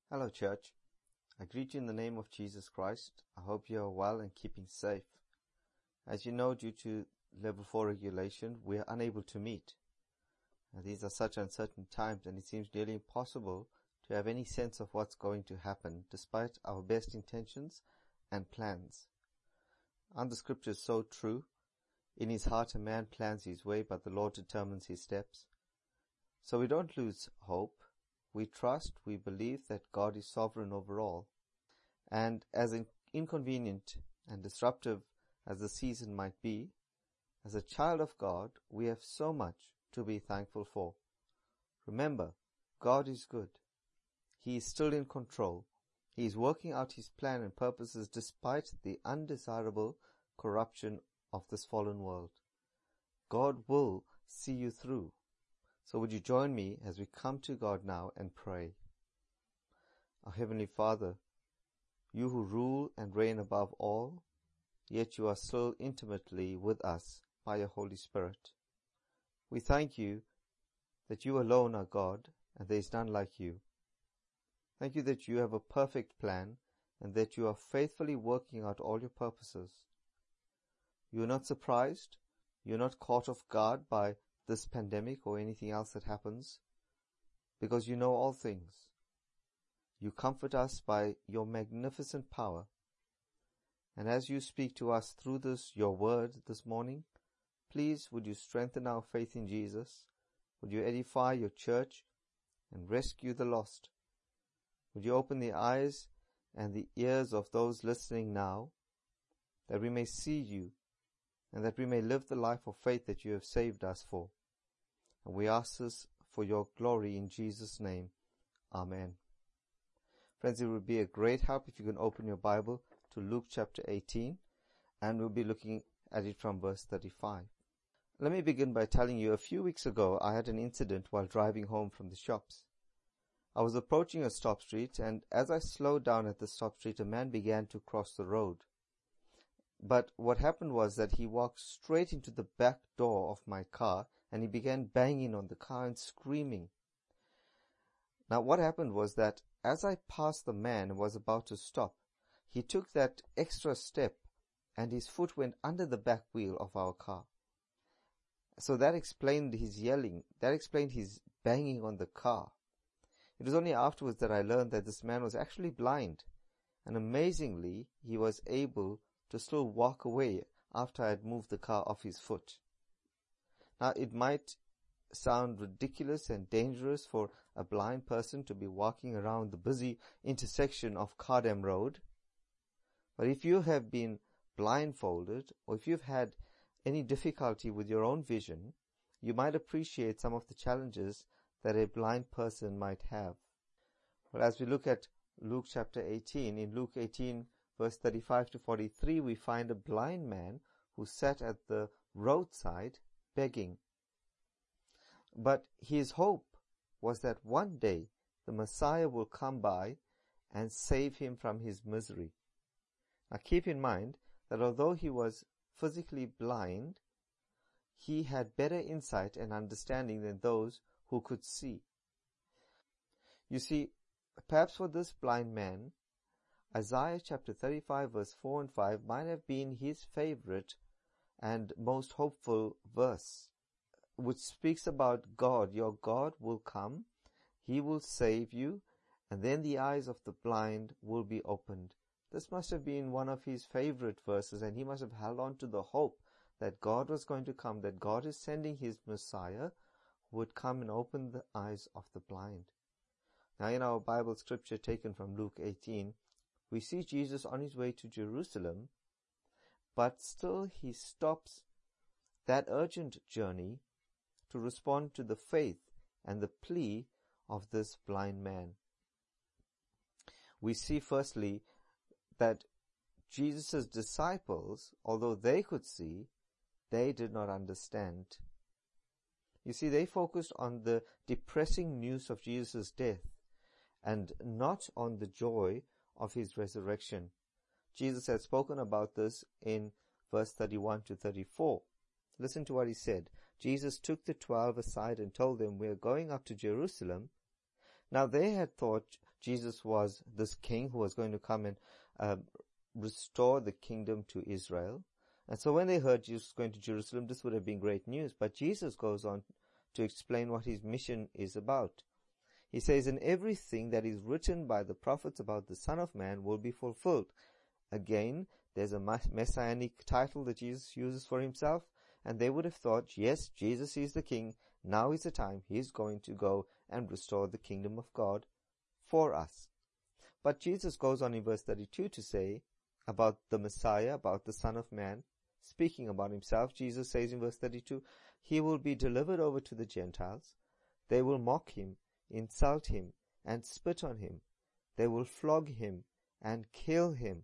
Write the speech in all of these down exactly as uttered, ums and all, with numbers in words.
Hello, church. I greet you in the name of Jesus Christ. I hope you are well and keeping safe. As you know, due to level four regulation, we are unable to meet. And these are such uncertain times, and it seems nearly impossible to have any sense of what's going to happen, despite our best intentions and plans. And the scripture is so true. In his heart a man plans his way, but the Lord determines his steps. So we don't lose hope. We trust, we believe that God is sovereign over all. And as in- inconvenient and disruptive as the season might be, as a child of God, we have so much to be thankful for. Remember, God is good. He is still in control. He is working out his plan and purposes despite the undesirable corruption of this fallen world. God will see you through. So would you join me as we come to God now and pray? Our Heavenly Father, you who rule and reign above all, yet you are still intimately with us by your Holy Spirit. We thank you that you alone are God and there is none like you. Thank you that you have a perfect plan and that you are faithfully working out all your purposes. You are not surprised, you are not caught off guard by this pandemic or anything else that happens, because you know all things. You comfort us by your magnificent power. And as you speak to us through this, your word this morning, please would you strengthen our faith in Jesus? Would you edify your church and rescue the lost? Would you open the eyes and the ears of those listening now, that we may see you and that we may live the life of faith that you have saved us for. And we ask this for your glory in Jesus' name. Amen. Friends, it would be a great help if you can open your Bible to Luke chapter eighteen, and we'll be looking at it from verse thirty-five. Let me begin by telling you, a few weeks ago I had an incident while driving home from the shops. I was approaching a stop street, and as I slowed down at the stop street, a man began to cross the road. But what happened was that he walked straight into the back door of my car and he began banging on the car and screaming. Now what happened was that as I passed the man and was about to stop, he took that extra step and his foot went under the back wheel of our car. So that explained his yelling. That explained his banging on the car. It was only afterwards that I learned that this man was actually blind. And amazingly, he was able to still walk away after I had moved the car off his foot. Now, it might sound ridiculous and dangerous for a blind person to be walking around the busy intersection of Cardam Road. But if you have been blindfolded, or if you've had any difficulty with your own vision, you might appreciate some of the challenges that a blind person might have. Well, as we look at Luke chapter eighteen, in Luke eighteen, verse thirty-five to forty-three, we find a blind man who sat at the roadside begging. But his hope was that one day the Messiah will come by and save him from his misery. Now keep in mind that although he was physically blind, he had better insight and understanding than those who could see. You see, perhaps for this blind man, Isaiah chapter thirty-five verse four and five might have been his favorite and most hopeful verse, which speaks about God. Your God will come, he will save you, and then the eyes of the blind will be opened. This must have been one of his favorite verses, and he must have held on to the hope that God was going to come, that God is sending his Messiah who would come and open the eyes of the blind. Now in our Bible scripture taken from Luke eighteen, we see Jesus on his way to Jerusalem, but still he stops that urgent journey to respond to the faith and the plea of this blind man. We see firstly that Jesus' disciples, although they could see, they did not understand. You see, they focused on the depressing news of Jesus' death and not on the joy of his resurrection. Jesus had spoken about this in verse thirty-one to thirty-four. Listen to what he said. Jesus took the twelve aside and told them, "We are going up to Jerusalem." Now they had thought Jesus was this king who was going to come and uh, restore the kingdom to Israel. And so when they heard Jesus going to Jerusalem, this would have been great news. But Jesus goes on to explain what his mission is about. He says, and everything that is written by the prophets about the Son of Man will be fulfilled. Again, there's a messianic title that Jesus uses for himself, and they would have thought, yes, Jesus is the king. Now is the time he's going to go and restore the kingdom of God for us. But Jesus goes on in verse thirty-two to say about the Messiah, about the Son of Man, speaking about himself. Jesus says in verse thirty-two, he will be delivered over to the Gentiles. They will mock him, insult him, and spit on him. They will flog him and kill him.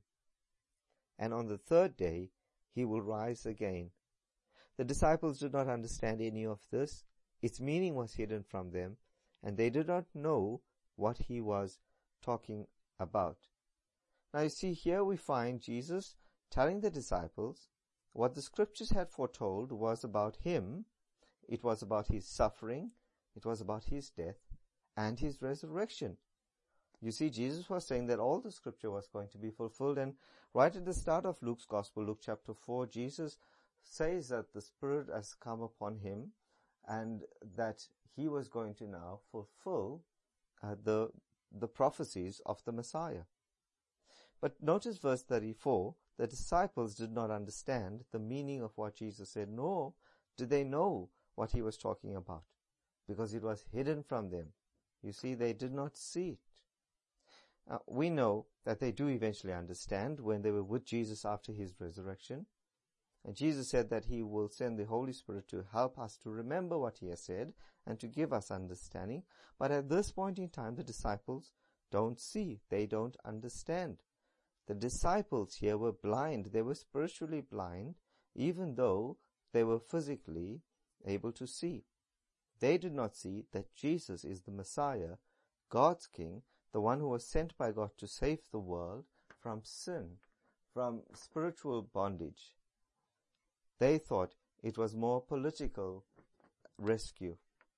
And on the third day he will rise again. The disciples did not understand any of this. Its meaning was hidden from them, and they did not know what he was talking about. Now you see, here we find Jesus telling the disciples what the scriptures had foretold was about him. It was about his suffering, it was about his death, and his resurrection. You see, Jesus was saying that all the scripture was going to be fulfilled, and right at the start of Luke's Gospel, Luke chapter four, Jesus says that the Spirit has come upon him and that he was going to now fulfill uh, the, the prophecies of the Messiah. But notice verse thirty-four, the disciples did not understand the meaning of what Jesus said, nor did they know what he was talking about, because it was hidden from them. You see, they did not see it. Uh, we know that they do eventually understand when they were with Jesus after his resurrection. And Jesus said that he will send the Holy Spirit to help us to remember what he has said and to give us understanding. But at this point in time, the disciples don't see. They don't understand. The disciples here were blind. They were spiritually blind, even though they were physically able to see. They did not see that Jesus is the Messiah, God's King, the one who was sent by God to save the world from sin, from spiritual bondage. They thought it was more political rescue.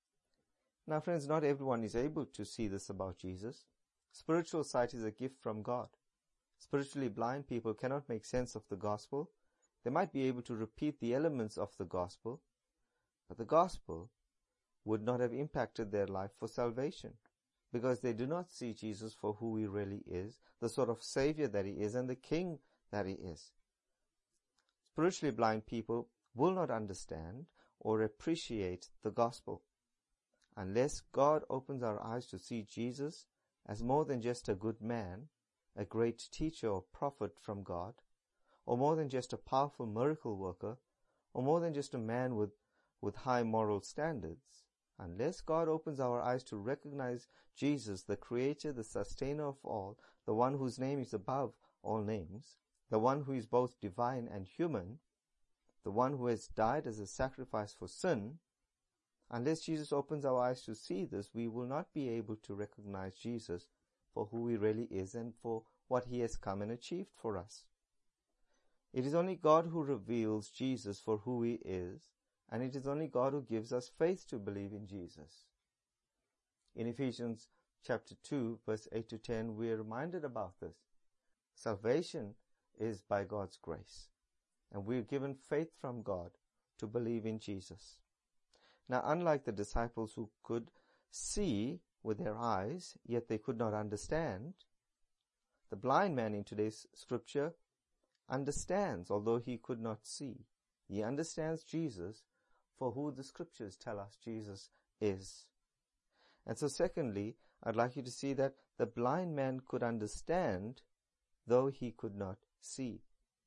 Now, friends, not everyone is able to see this about Jesus. Spiritual sight is a gift from God. Spiritually blind people cannot make sense of the gospel. They might be able to repeat the elements of the gospel, but the gospel would not have impacted their life for salvation, because they do not see Jesus for who he really is, the sort of Savior that he is, and the King that he is. Spiritually blind people will not understand or appreciate the gospel unless God opens our eyes to see Jesus as more than just a good man, a great teacher or prophet from God, or more than just a powerful miracle worker, or more than just a man with, with high moral standards. Unless God opens our eyes to recognize Jesus, the Creator, the Sustainer of all, the one whose name is above all names, the one who is both divine and human, the one who has died as a sacrifice for sin, unless Jesus opens our eyes to see this, we will not be able to recognize Jesus for who he really is and for what he has come and achieved for us. It is only God who reveals Jesus for who he is, and it is only God who gives us faith to believe in Jesus. In Ephesians chapter two, verse eight to ten, we are reminded about this. Salvation is by God's grace, and we are given faith from God to believe in Jesus. Now, unlike the disciples who could see with their eyes, yet they could not understand, the blind man in today's scripture understands, although he could not see. He understands Jesus for who the scriptures tell us Jesus is. And so secondly, I'd like you to see that the blind man could understand, though he could not see.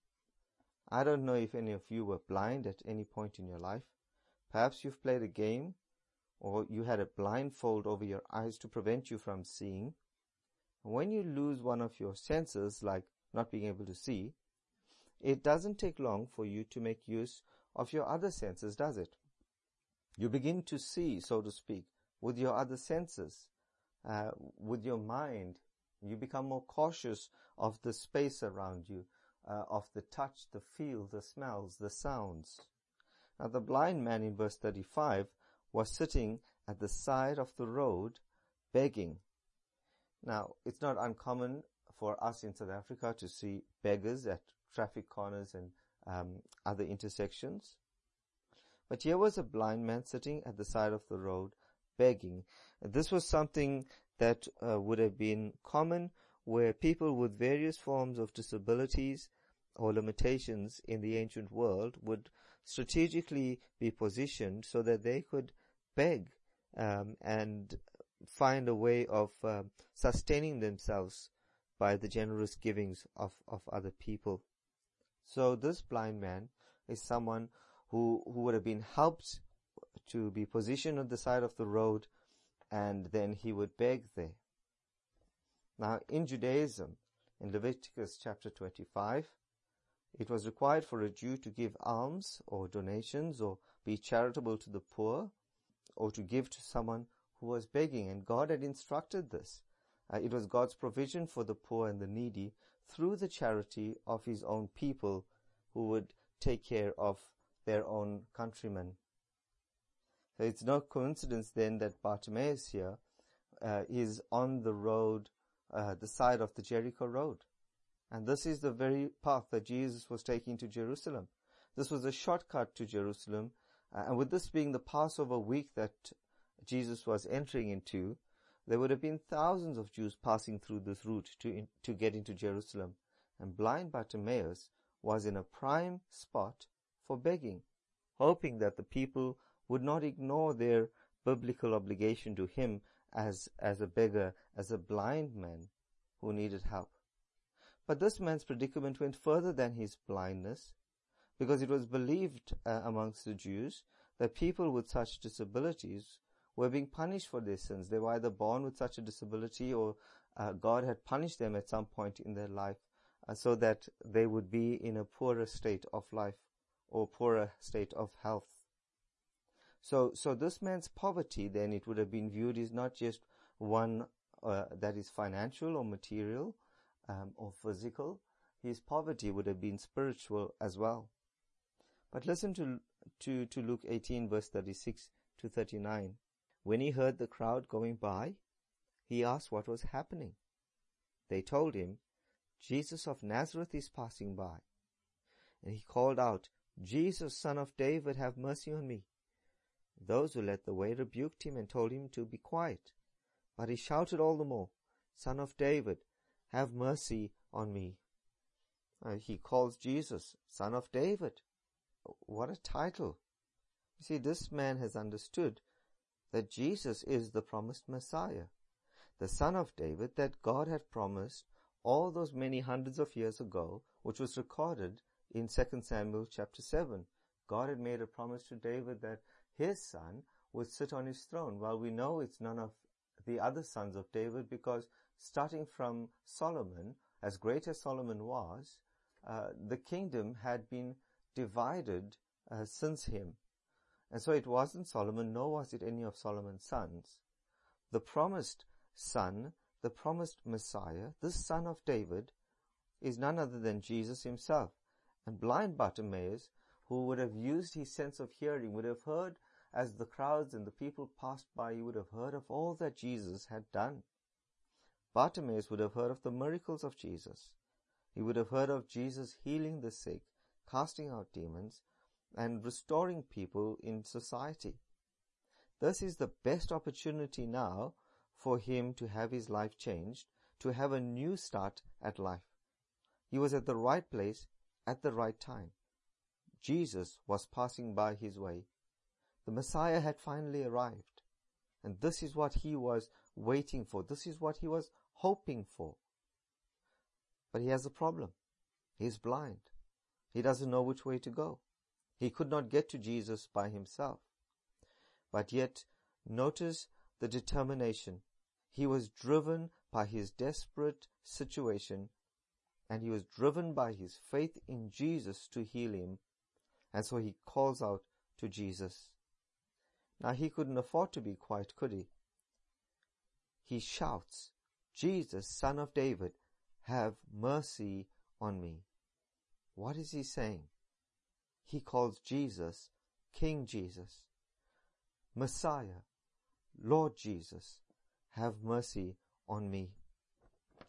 I don't know if any of you were blind at any point in your life. Perhaps you've played a game, or you had a blindfold over your eyes to prevent you from seeing. When you lose one of your senses, like not being able to see, it doesn't take long for you to make use of your other senses, does it? You begin to see, so to speak, with your other senses, uh, with your mind. You become more cautious of the space around you, uh, of the touch, the feel, the smells, the sounds. Now, the blind man in verse thirty-five was sitting at the side of the road begging. Now, it's not uncommon for us in South Africa to see beggars at traffic corners and um, other intersections. But here was a blind man sitting at the side of the road begging. This was something that uh, would have been common, where people with various forms of disabilities or limitations in the ancient world would strategically be positioned so that they could beg um, and find a way of um, sustaining themselves by the generous givings of, of other people. So this blind man is someone who, who would have been helped to be positioned on the side of the road, and then he would beg there. Now, in Judaism, in Leviticus chapter twenty-five, it was required for a Jew to give alms or donations or be charitable to the poor or to give to someone who was begging, and God had instructed this. Uh, it was God's provision for the poor and the needy through the charity of his own people who would take care of their own countrymen. So it's no coincidence then that Bartimaeus here uh, is on the road, uh, the side of the Jericho road. And this is the very path that Jesus was taking to Jerusalem. This was a shortcut to Jerusalem. Uh, and with this being the Passover week that Jesus was entering into, there would have been thousands of Jews passing through this route to in, to get into Jerusalem. And blind Bartimaeus was in a prime spot for begging, hoping that the people would not ignore their biblical obligation to him as, as a beggar, as a blind man who needed help. But this man's predicament went further than his blindness, because it was believed uh, amongst the Jews that people with such disabilities were being punished for their sins. They were either born with such a disability, or uh, God had punished them at some point in their life uh, so that they would be in a poorer state of life or poorer state of health. So, so this man's poverty, then, it would have been viewed as not just one uh, that is financial or material um, or physical. His poverty would have been spiritual as well. But listen to, to, to Luke eighteen, verse thirty-six to thirty-nine. When he heard the crowd going by, he asked what was happening. They told him, Jesus of Nazareth is passing by. And he called out, Jesus, Son of David, have mercy on me. Those who led the way rebuked him and told him to be quiet. But he shouted all the more, Son of David, have mercy on me. Uh, he calls Jesus Son of David. What a title. You see, this man has understood that Jesus is the promised Messiah, the Son of David that God had promised all those many hundreds of years ago, which was recorded in Second Samuel chapter seven. God had made a promise to David that his son would sit on his throne. Well, we know it's none of the other sons of David, because starting from Solomon, as great as Solomon was, uh, the kingdom had been divided uh, since him. And so it wasn't Solomon, nor was it any of Solomon's sons. The promised son, the promised Messiah, this son of David, is none other than Jesus himself. And blind Bartimaeus, who would have used his sense of hearing, would have heard as the crowds and the people passed by, he would have heard of all that Jesus had done. Bartimaeus would have heard of the miracles of Jesus. He would have heard of Jesus healing the sick, casting out demons, and restoring people in society. This is the best opportunity now for him to have his life changed, to have a new start at life. He was at the right place at the right time. Jesus was passing by his way. The Messiah had finally arrived. And this is what he was waiting for. This is what he was hoping for. But he has a problem. He is blind. He doesn't know which way to go. He could not get to Jesus by himself. But yet, notice the determination. He was driven by his desperate situation, and he was driven by his faith in Jesus to heal him. And so he calls out to Jesus. Now, he couldn't afford to be quiet, could he? He shouts, Jesus, Son of David, have mercy on me. What is he saying? He calls Jesus King Jesus, Messiah, Lord Jesus, have mercy on me.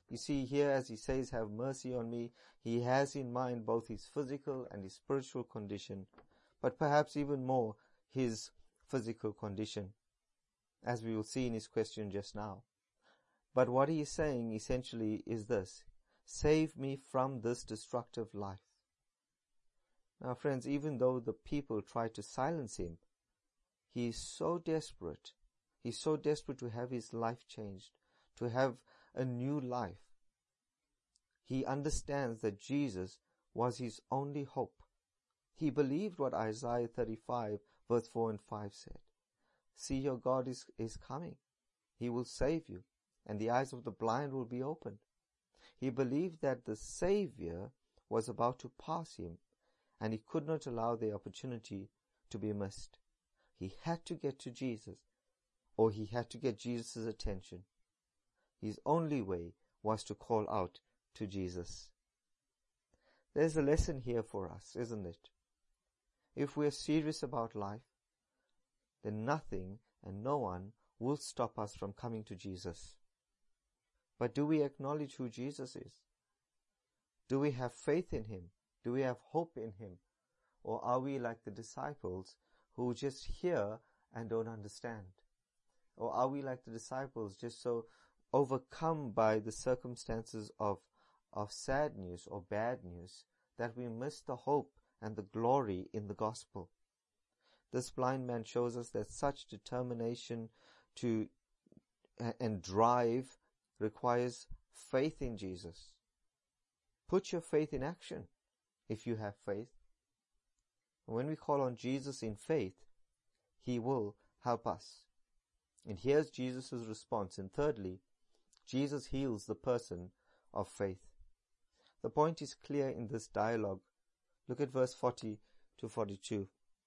You see here, as he says, have mercy on me, he has in mind both his physical and his spiritual condition, but perhaps even more his physical condition, as we will see in his question just now. But what he is saying essentially is this: save me from this destructive life. Now friends, even though the people try to silence him, he is so desperate. He's so desperate to have his life changed, to have a new life. He understands that Jesus was his only hope. He believed what Isaiah thirty-five verse four and five said. See, your God is, is coming. He will save you, and the eyes of the blind will be opened. He believed that the Savior was about to pass him, and he could not allow the opportunity to be missed. He had to get to Jesus, or he had to get Jesus' attention. His only way was to call out to Jesus. There's a lesson here for us, isn't it? If we're serious about life, then nothing and no one will stop us from coming to Jesus. But do we acknowledge who Jesus is? Do we have faith in him? Do we have hope in him? Or are we like the disciples who just hear and don't understand? Or are we like the disciples just so overcome by the circumstances of, of sad news or bad news that we miss the hope and the glory in the gospel? This blind man shows us that such determination to and drive requires faith in Jesus. Put your faith in action if you have faith. When we call on Jesus in faith, he will help us. And here's Jesus' response. And thirdly, Jesus heals the person of faith. The point is clear in this dialogue. Look at verse forty to forty-two.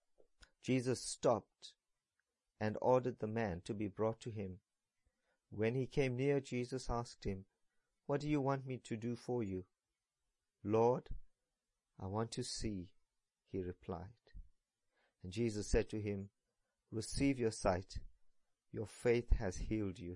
Jesus stopped and ordered the man to be brought to him. When he came near, Jesus asked him, "What do you want me to do for you?" "Lord, I want to see," he replied. And Jesus said to him, "Receive your sight. Your faith has healed you."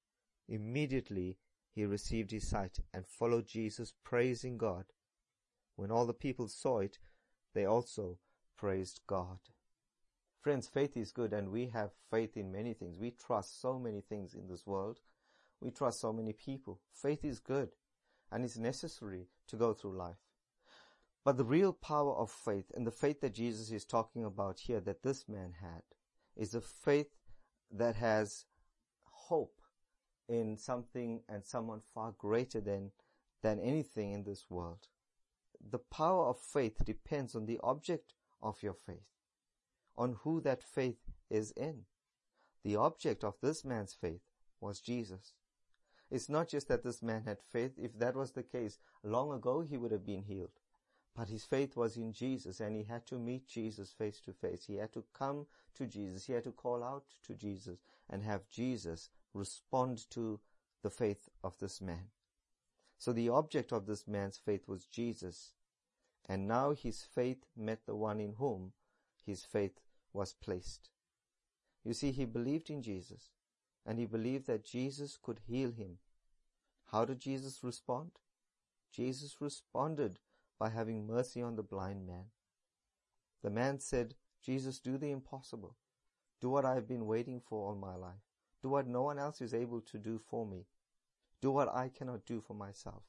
Immediately he received his sight and followed Jesus, praising God. When all the people saw it, they also praised God. Friends, faith is good, and we have faith in many things. We trust so many things in this world. We trust so many people. Faith is good, and it's necessary to go through life. But the real power of faith, and the faith that Jesus is talking about here, that this man had, is a faith that has hope in something and someone far greater than, than anything in this world. The power of faith depends on the object of your faith, on who that faith is in. The object of this man's faith was Jesus. It's not just that this man had faith. If that was the case, long ago he would have been healed. But his faith was in Jesus, and he had to meet Jesus face to face. He had to come to Jesus. He had to call out to Jesus and have Jesus respond to the faith of this man. So the object of this man's faith was Jesus. And now his faith met the one in whom his faith was placed. You see, he believed in Jesus, and he believed that Jesus could heal him. How did Jesus respond? Jesus responded by having mercy on the blind man. The man said, "Jesus, do the impossible. Do what I have been waiting for all my life. Do what no one else is able to do for me. Do what I cannot do for myself.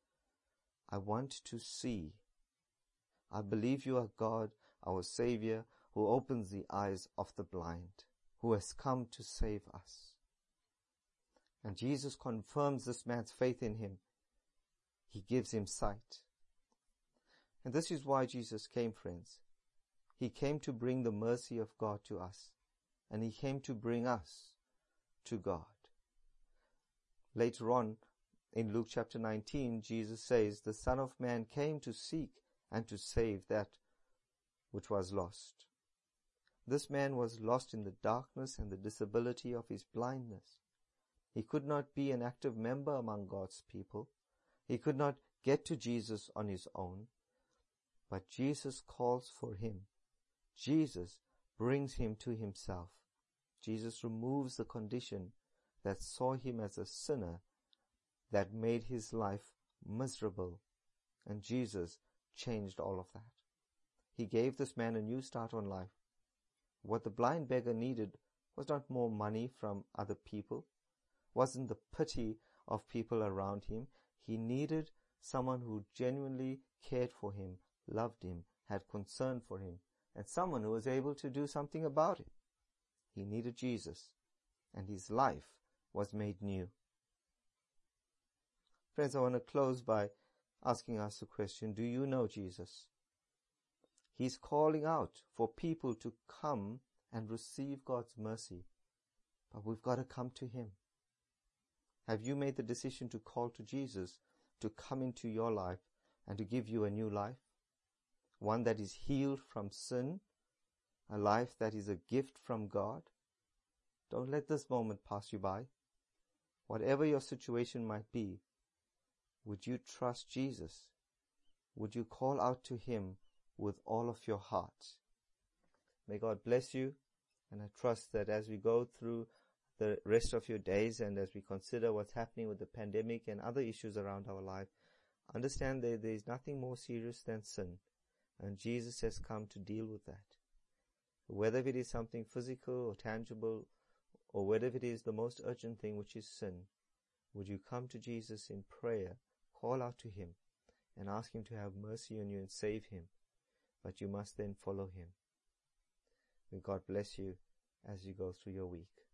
I want to see. I believe you are God, our Savior, who opens the eyes of the blind, who has come to save us." And Jesus confirms this man's faith in him. He gives him sight. And this is why Jesus came, friends. He came to bring the mercy of God to us, and he came to bring us to God. Later on, in Luke chapter nineteen, Jesus says, "The Son of Man came to seek and to save that which was lost." This man was lost in the darkness and the disability of his blindness. He could not be an active member among God's people. He could not get to Jesus on his own. But Jesus calls for him. Jesus brings him to himself. Jesus removes the condition that saw him as a sinner that made his life miserable. And Jesus changed all of that. He gave this man a new start on life. What the blind beggar needed was not more money from other people, wasn't the pity of people around him. He needed someone who genuinely cared for him, loved him, had concern for him, and someone who was able to do something about it. He needed Jesus, and his life was made new. Friends, I want to close by asking us a question. Do you know Jesus? He's calling out for people to come and receive God's mercy, but we've got to come to him. Have you made the decision to call to Jesus to come into your life and to give you a new life? One that is healed from sin, a life that is a gift from God? Don't let this moment pass you by. Whatever your situation might be, would you trust Jesus? Would you call out to him with all of your heart? May God bless you, and I trust that as we go through the rest of your days and as we consider what's happening with the pandemic and other issues around our life, understand that there is nothing more serious than sin, and Jesus has come to deal with that. Whether it is something physical or tangible, or whether it is the most urgent thing, which is sin, would you come to Jesus in prayer, call out to him, and ask him to have mercy on you and save him? But you must then follow him. May God bless you as you go through your week.